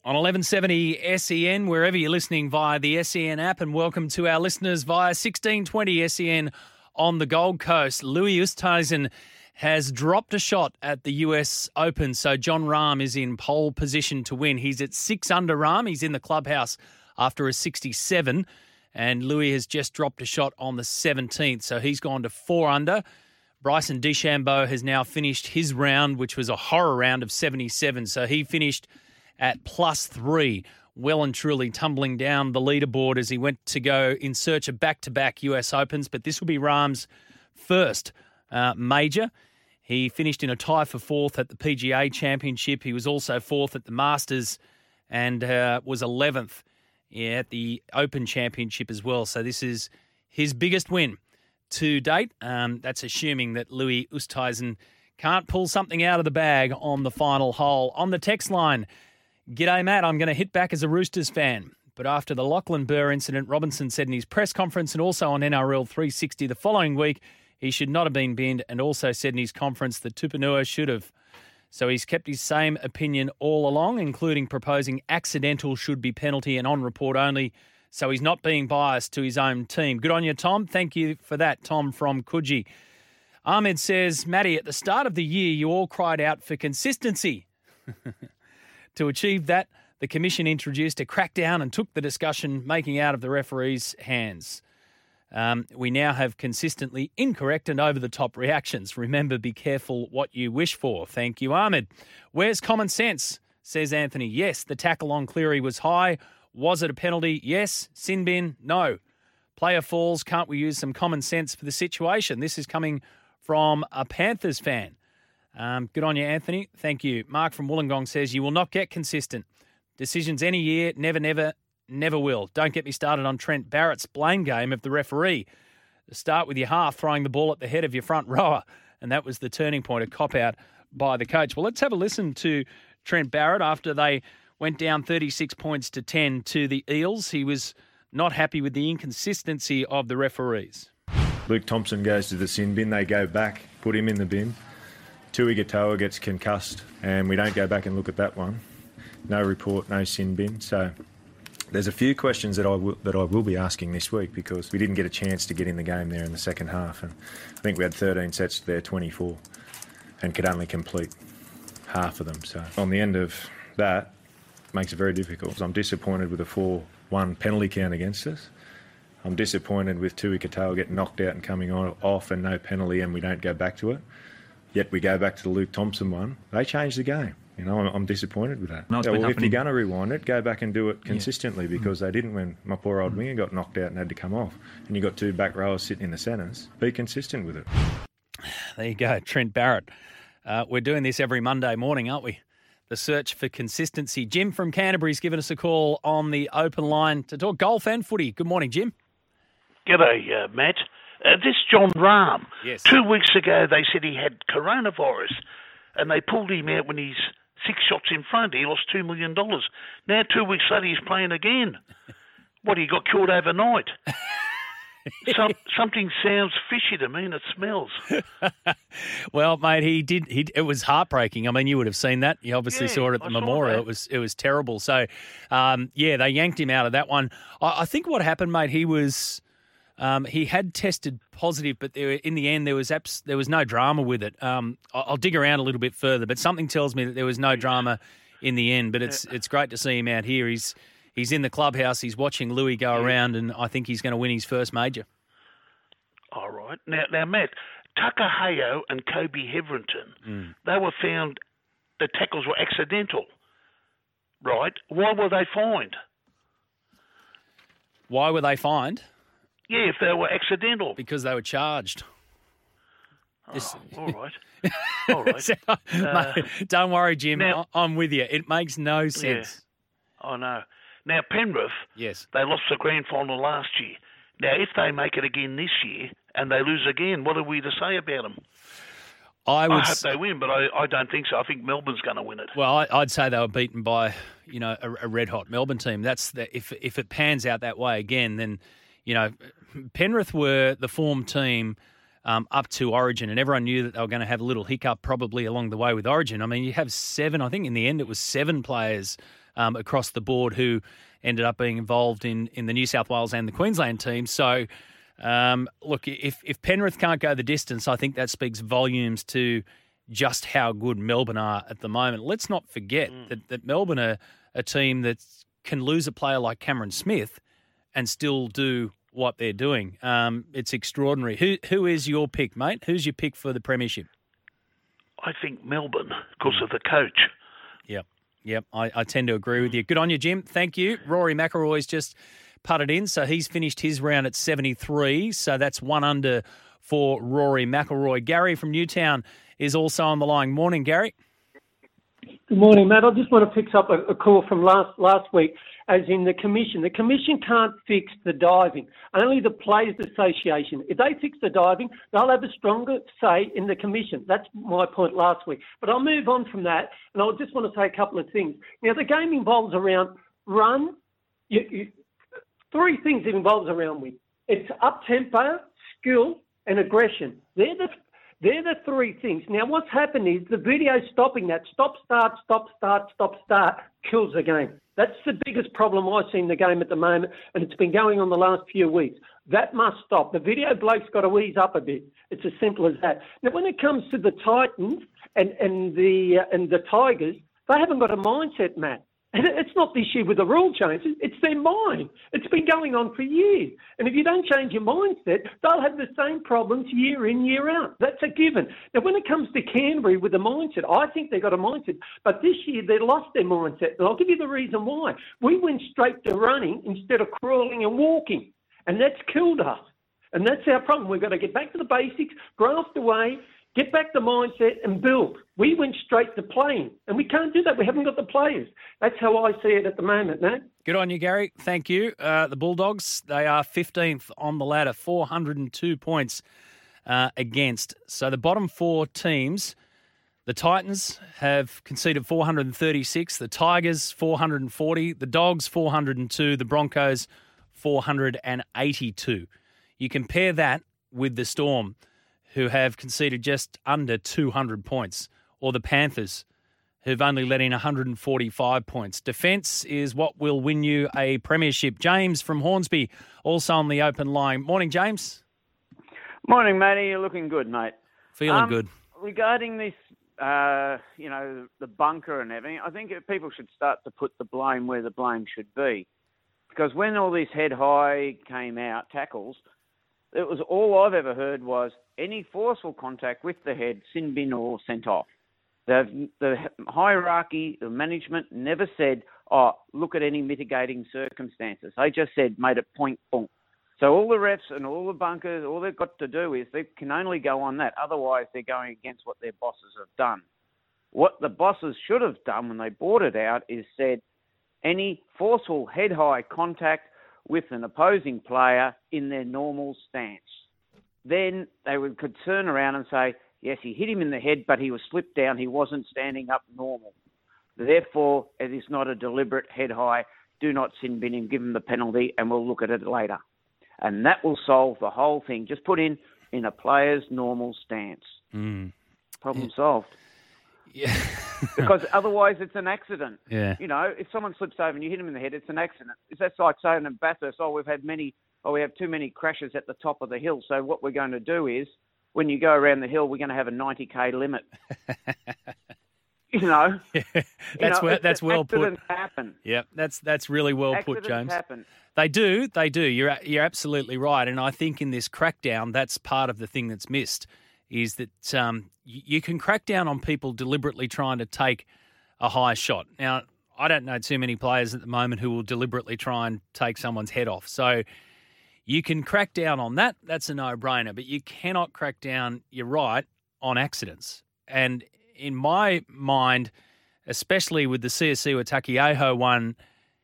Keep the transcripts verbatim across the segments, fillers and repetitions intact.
On eleven seventy S E N, wherever you're listening via the S E N app, and welcome to our listeners via sixteen twenty S E N on the Gold Coast. Louis Oosthuizen has dropped a shot at the U S Open, so Jon Rahm is in pole position to win. He's at six under Rahm. He's in the clubhouse after a sixty-seven, and Louis has just dropped a shot on the seventeenth, so he's gone to four under. Bryson DeChambeau has now finished his round, which was a horror round of seventy-seven, so he finished at plus three, well and truly tumbling down the leaderboard as he went to go in search of back-to-back U S Opens. But this will be Rahm's first uh, major. He finished in a tie for fourth at the P G A Championship. He was also fourth at the Masters and uh, was eleventh at the Open Championship as well. So this is his biggest win to date. Um, that's assuming that Louis Oosthuizen can't pull something out of the bag on the final hole. On the text line, G'day, Matt. I'm going to hit back as a Roosters fan. But after the Lachlan Burr incident, Robinson said in his press conference and also on N R L three sixty the following week, he should not have been binned, and also said in his conference that Tupouniua should have. So he's kept his same opinion all along, including proposing accidental should be penalty and on report only. So he's not being biased to his own team. Good on you, Tom. Thank you for that, Tom from Coogee. Ahmed says, Matty, at the start of the year, you all cried out for consistency. To achieve that, the Commission introduced a crackdown and took the discussion making out of the referees' hands. Um, we now have consistently incorrect and over-the-top reactions. Remember, be careful what you wish for. Thank you, Ahmed. Where's common sense, says Anthony. Yes, the tackle on Cleary was high. Was it a penalty? Yes. Sin bin? No. Player falls. Can't we use some common sense for the situation? This is coming from a Panthers fan. Um, good on you, Anthony. Thank you. Mark from Wollongong says, you will not get consistent decisions any year. Never, never, never will. Don't get me started on Trent Barrett's blame game of the referee. Start with your half throwing the ball at the head of your front rower, and that was the turning point, a cop-out by the coach. Well, let's have a listen to Trent Barrett after they went down thirty-six points to ten to the Eels. He was not happy with the inconsistency of the referees. Luke Thompson goes to the sin bin. They go back, put him in the bin. Tui Katoa gets concussed, and we don't go back and look at that one. No report, no sin bin. So there's a few questions that I will, that I will be asking this week because we didn't get a chance to get in the game there in the second half. And I think we had thirteen sets to their twenty-four and could only complete half of them. So on the end of that, it makes it very difficult. I'm disappointed with a four one penalty count against us. I'm disappointed with Tui Katoa getting knocked out and coming on, off and no penalty, and we don't go back to it. Yet we go back to the Luke Thompson one. They changed the game. You know, I'm, I'm disappointed with that. No, yeah, well, if you're going to rewind it, go back and do it consistently yeah. because mm. they didn't when my poor old mm. winger got knocked out and had to come off. And you got two back rowers sitting in the centres. Be consistent with it. There you go, Trent Barrett. Uh, we're doing this every Monday morning, aren't we? The search for consistency. Jim from Canterbury's given us a call on the open line to talk golf and footy. Good morning, Jim. G'day, uh, Matt. Uh, this Jon Rahm, yes. two weeks ago they said he had coronavirus and they pulled him out when he's six shots in front. He lost two million dollars. Now two weeks later he's playing again. What, he got killed overnight? Some, something sounds fishy to me and it smells. Well, mate, he did. He, it was heartbreaking. I mean, you would have seen that. You obviously yeah, saw it at the I memorial. It was it was terrible. So, um, yeah, they yanked him out of that one. I, I think what happened, mate, he was... Um, he had tested positive, but there, in the end, there was abs- there was no drama with it. Um, I'll, I'll dig around a little bit further, but something tells me that there was no drama in the end. But it's it's great to see him out here. He's he's in the clubhouse. He's watching Louis go yeah. around, and I think he's going to win his first major. All right. Now, now Matt, Tucker Hayo and Kobe Hetherington, mm. they were found, the tackles were accidental, right? Why were they fined? Why were they fined? Yeah, if they were accidental. Because they were charged. Oh, This... all right. All right. so, uh, mate, don't worry, Jim. now, I'm with you. It makes no sense. Yeah, I know. Now, Penrith, yes, they lost the grand final last year. Now, if they make it again this year and they lose again, what are we to say about them? I, would I hope they win, but I, I don't think so. I think Melbourne's going to win it. Well, I, I'd say they were beaten by, you know, a, a red-hot Melbourne team. That's the, if if it pans out that way again, then, you know, Penrith were the form team um, up to Origin, and everyone knew that they were going to have a little hiccup probably along the way with Origin. I mean, you have seven, I think in the end it was seven players um, across the board who ended up being involved in, in the New South Wales and the Queensland team. So, um, look, if, if Penrith can't go the distance, I think that speaks volumes to just how good Melbourne are at the moment. Let's not forget mm. that, that Melbourne are a team that can lose a player like Cameron Smith and still do what they're doing. Um, it's extraordinary. Who Who is your pick, mate? Who's your pick for the premiership? I think Melbourne, because of the coach. Yep, yep. I, I tend to agree with you. Good on you, Jim. Thank you. Rory McIlroy's just putted in, so he's finished his round at seventy-three, so that's one under for Rory McIlroy. Gary from Newtown is also on the line. Morning, Gary. Good morning, Matt. I just want to pick up a, a call from last last week, as in the Commission. The Commission can't fix the diving. Only the Players Association. If they fix the diving, they'll have a stronger say in the Commission. That's my point last week. But I'll move on from that, and I just want to say a couple of things. Now, the game involves around run. You, you, three things it involves around with. It's up-tempo, skill, and aggression. They're the They're the three things. Now, what's happened is the video stopping that stop, start, stop, start, stop, start kills the game. That's the biggest problem I see in the game at the moment, and it's been going on the last few weeks. That must stop. The video bloke's got to ease up a bit. It's as simple as that. Now, when it comes to the Titans and, and the uh, and the Tigers, they haven't got a mindset, Matt. And it's not this year with the rule changes, it's their mind. It's been going on for years. And if you don't change your mindset, they'll have the same problems year in, year out. That's a given. Now, when it comes to Canterbury with the mindset, I think they've got a mindset. But this year, they lost their mindset. And I'll give you the reason why. We went straight to running instead of crawling and walking. And that's killed us. And that's our problem. We've got to get back to the basics, graft away, get back the mindset and build. We went straight to playing, and we can't do that. We haven't got the players. That's how I see it at the moment, man. Good on you, Gary. Thank you. Uh, the Bulldogs, they are fifteenth on the ladder, four hundred two points uh, against. So the bottom four teams, the Titans have conceded four hundred thirty-six, the Tigers four hundred forty, the Dogs four hundred two, the Broncos four hundred eighty-two. You compare that with the Storm, who have conceded just under two hundred points, or the Panthers, who've only let in one hundred forty-five points. Defence is what will win you a premiership. James from Hornsby, also on the open line. Morning, James. Morning, Matty. You're looking good, mate. Feeling um, good. Regarding this, uh, you know, the bunker and everything, I think people should start to put the blame where the blame should be. Because when all this head-high came out, tackles, it was all I've ever heard was any forceful contact with the head, sin bin or sent off. The, the hierarchy, the management never said, oh, look at any mitigating circumstances. They just said, made it point, boom. So all the refs and all the bunkers, all they've got to do is they can only go on that. Otherwise, they're going against what their bosses have done. What the bosses should have done when they bought it out is said, any forceful head-high contact with an opposing player in their normal stance. Then they would, could turn around and say, yes, he hit him in the head, but he was slipped down. He wasn't standing up normal. Therefore, it is not a deliberate head-high. Do not sin bin him, give him the penalty, and we'll look at it later. And that will solve the whole thing. Just put in, in a player's normal stance. Mm. Problem yeah. solved. Yeah. Because otherwise it's an accident. Yeah. You know, if someone slips over and you hit him in the head, it's an accident. It's that's like saying in Bathurst, oh, we've had many, oh, we have too many crashes at the top of the hill. So what we're going to do is, when you go around the hill, we're going to have a ninety k limit. you know, yeah. that's you know, well, that's well put. Accidents happen. Yeah, that's that's really well accidents put, James. Happen. They do, they do. You're you're absolutely right, and I think in this crackdown, that's part of the thing that's missed. Is that um, you can crack down on people deliberately trying to take a high shot. Now, I don't know too many players at the moment who will deliberately try and take someone's head off. So you can crack down on that. That's a no-brainer. But you cannot crack down, you're right, on accidents. And in my mind, especially with the Siosiua Taukei'aho one,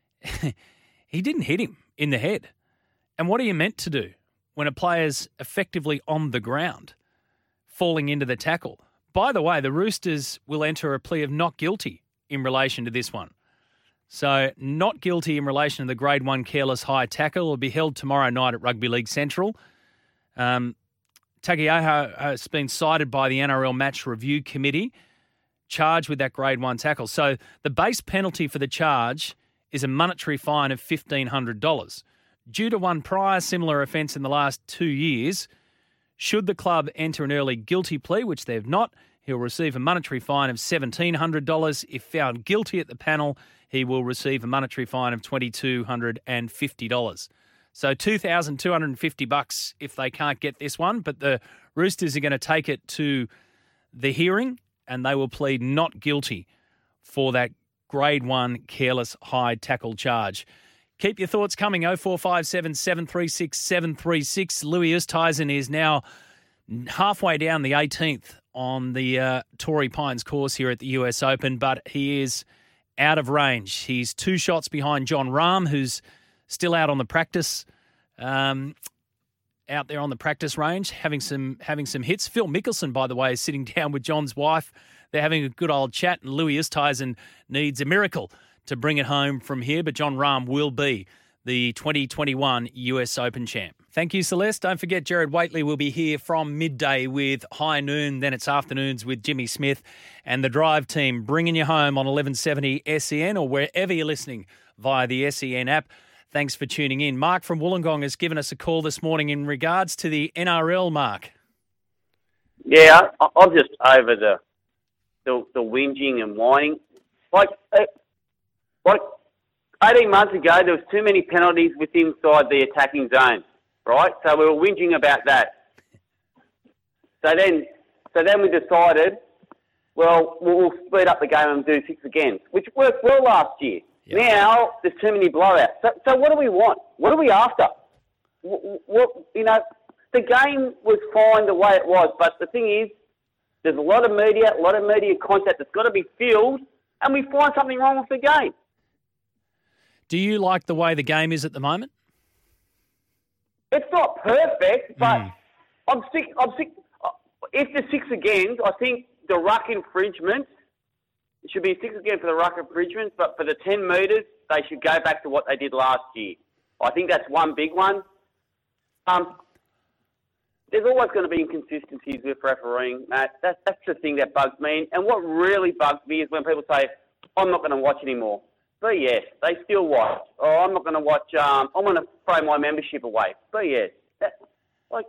he didn't hit him in the head. And what are you meant to do when a player's effectively on the ground, falling into the tackle? By the way, the Roosters will enter a plea of not guilty in relation to this one. So not guilty in relation to the grade one careless high tackle will be held tomorrow night at Rugby League Central. Um, Taukei'aho has been cited by the N R L Match Review Committee charged with that grade one tackle. So the base penalty for the charge is a monetary fine of fifteen hundred dollars. Due to one prior similar offence in the last two years, should the club enter an early guilty plea, which they've not, he'll receive a monetary fine of seventeen hundred dollars. If found guilty at the panel, he will receive a monetary fine of two thousand two hundred fifty dollars. So two thousand two hundred fifty bucks if they can't get this one, but the Roosters are going to take it to the hearing and they will plead not guilty for that grade one careless high tackle charge. Keep your thoughts coming, oh four five seven, seven three six, seven three six. Louis Oosthuizen is now halfway down the eighteenth on the uh, Torrey Pines course here at the U S Open, but he is out of range. He's two shots behind Jon Rahm, who's still out on the practice, um, out there on the practice range, having some having some hits. Phil Mickelson, by the way, is sitting down with John's wife. They're having a good old chat, and Louis Oosthuizen needs a miracle to bring it home from here, but Jon Rahm will be the twenty twenty-one U S Open champ. Thank you, Celeste. Don't forget, Jared Waitley will be here from midday with High Noon, then it's afternoons with Jimmy Smith and the Drive team, bringing you home on eleven seventy S E N or wherever you're listening via the S E N app. Thanks for tuning in. Mark from Wollongong has given us a call this morning in regards to the N R L, Mark. Yeah, I- I'm just over the, the the whinging and whining. Like, like eighteen months ago, there was too many penalties within inside the attacking zone, right? So we were whinging about that. So then, so then we decided, well, we'll speed up the game and do six again, which worked well last year. Yep. Now there's too many blowouts. So, so what do we want? What are we after? What, what you know, the game was fine the way it was, but the thing is, there's a lot of media, a lot of media content that's got to be filled, and we find something wrong with the game. Do you like the way the game is at the moment? It's not perfect, but mm. I'm sick. I'm sick. If the six again, I think the ruck infringement. It should be six again for the ruck infringements, but for the ten metres, they should go back to what they did last year. I think that's one big one. Um, there's always going to be inconsistencies with refereeing, Matt. That's, that's the thing that bugs me. And what really bugs me is when people say, I'm not going to watch anymore. But yes, they still watch. Oh, I'm not going to watch, um, I'm going to throw my membership away. But yes, that, like...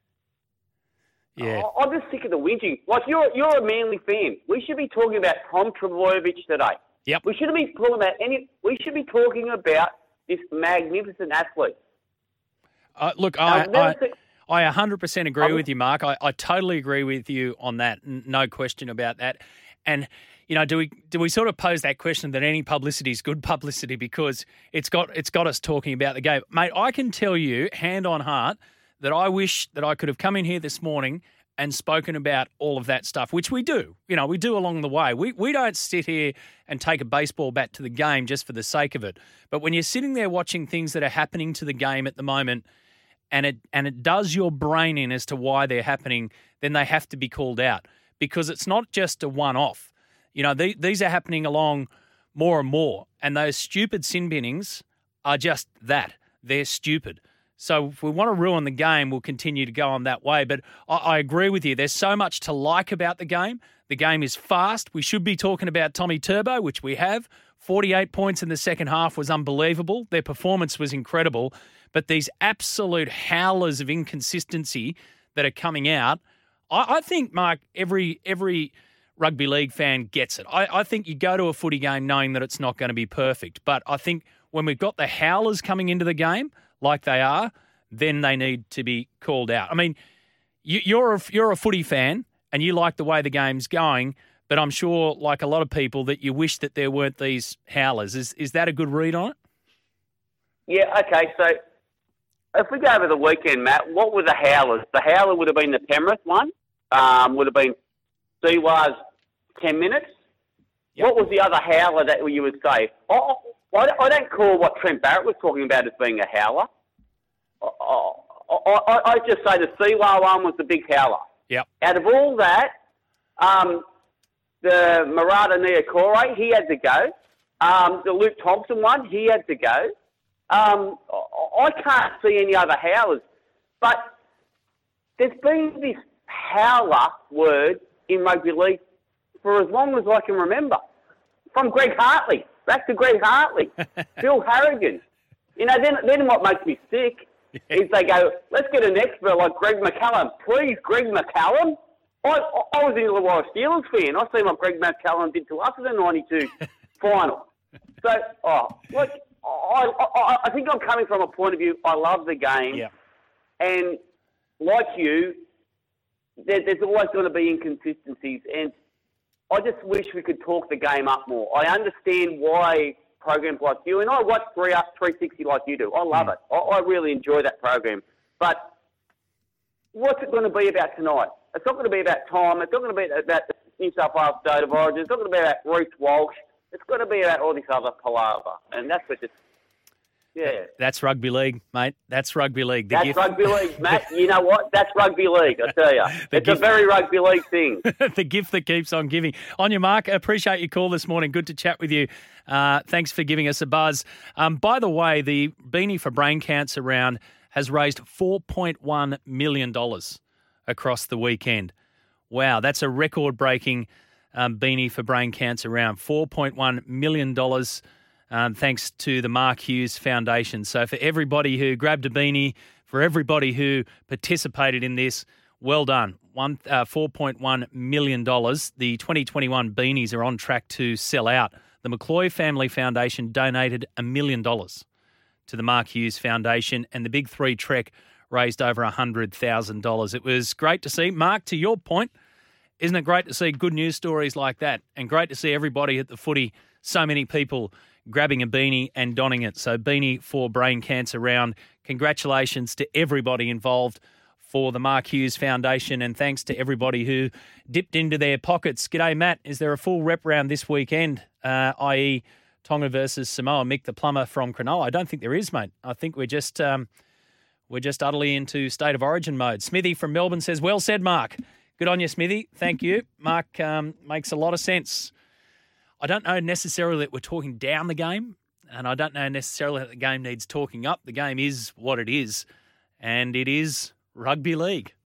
Yeah. I'm just sick of the whinging. Like, you're you're a Manly fan. We should be talking about Tom Trbojevic today. Yep. We shouldn't be talking about any... We should be talking about this magnificent athlete. Uh, look, I, I, seen... I one hundred percent agree I'm... with you, Mark. I, I totally agree with you on that. No question about that. And, you know, do we do we sort of pose that question that any publicity is good publicity because it's got it's got us talking about the game? Mate, I can tell you, hand on heart, that I wish that I could have come in here this morning and spoken about all of that stuff, which we do. You know, we do along the way. We we don't sit here and take a baseball bat to the game just for the sake of it. But when you're sitting there watching things that are happening to the game at the moment and it and it does your brain in as to why they're happening, then they have to be called out because it's not just a one-off. You know, the, these are happening along more and more, and those stupid sin binnings are just that. They're stupid. So if we want to ruin the game, we'll continue to go on that way. But I, I agree with you. There's so much to like about the game. The game is fast. We should be talking about Tommy Turbo, which we have. forty-eight points in the second half was unbelievable. Their performance was incredible. But these absolute howlers of inconsistency that are coming out, I, I think, Mark, every every rugby league fan gets it. I, I think you go to a footy game knowing that it's not going to be perfect. But I think when we've got the howlers coming into the game, like they are, then they need to be called out. I mean, you, you're a, you're a footy fan and you like the way the game's going, but I'm sure, like a lot of people, that you wish that there weren't these howlers. Is is that a good read on it? Yeah, okay, so if we go over the weekend, Matt, what were the howlers? The howler would have been the Penrith one, um, would have been Siwa's ten minutes. Yep. What was the other howler that you would say? Oh, I don't call what Trent Barrett was talking about as being a howler. I, I, I just say the Siwa one was the big howler. Yep. Out of all that, um, the Marata Niokore, he had to go. Um, the Luke Thompson one, he had to go. Um, I can't see any other howlers. But there's been this howler word in rugby league for as long as I can remember. From Greg Hartley, back to Greg Hartley, Bill Harrigan. You know, then then what makes me sick is they go, let's get an expert like Greg McCallum. Please, Greg McCallum? I, I was an Illawarra Steelers fan. I seen what Greg McCallum did to us in the ninety-two final. So, oh, look, I, I, I think I'm coming from a point of view, I love the game. Yeah. And like you, there, there's always going to be inconsistencies. And I just wish we could talk the game up more. I understand why programs like you, and I watch three up three sixty like you do. I love mm. it. I, I really enjoy that program. But what's it going to be about tonight? It's not going to be about time. It's not going to be about the New South Wales State of Origin. It's not going to be about Reece Walsh. It's going to be about all this other palaver. And that's what just, yeah. That's rugby league, mate. That's rugby league. The that's gift... rugby league, Matt. You know what? That's rugby league, I tell you. It's gift... a very rugby league thing. The gift that keeps on giving. On your mark, appreciate your call this morning. Good to chat with you. Uh, thanks for giving us a buzz. Um, by the way, the Beanie for Brain Cancer round has raised four point one million dollars across the weekend. Wow, that's a record-breaking um, Beanie for Brain Cancer round. four point one million dollars um, thanks to the Mark Hughes Foundation. So for everybody who grabbed a beanie, for everybody who participated in this, well done. One, uh, four point one million dollars. The twenty twenty-one beanies are on track to sell out. The McCloy Family Foundation donated a million dollars to the Mark Hughes Foundation, and the Big Three Trek raised over one hundred thousand dollars. It was great to see. Mark, to your point, isn't it great to see good news stories like that, and great to see everybody at the footy, so many people grabbing a beanie and donning it. So Beanie for Brain Cancer round, congratulations to everybody involved for the Mark Hughes Foundation, and thanks to everybody who dipped into their pockets. G'day, Matt. Is there a full rep round this weekend, uh, that is. Tonga versus Samoa? Mick the plumber from Cronulla. I don't think there is, mate. I think we're just um, we're just utterly into state of origin mode. Smithy from Melbourne says, well said, Mark. Good on you, Smithy. Thank you. Mark um, makes a lot of sense. I don't know necessarily that we're talking down the game, and I don't know necessarily that the game needs talking up. The game is what it is, and it is rugby league.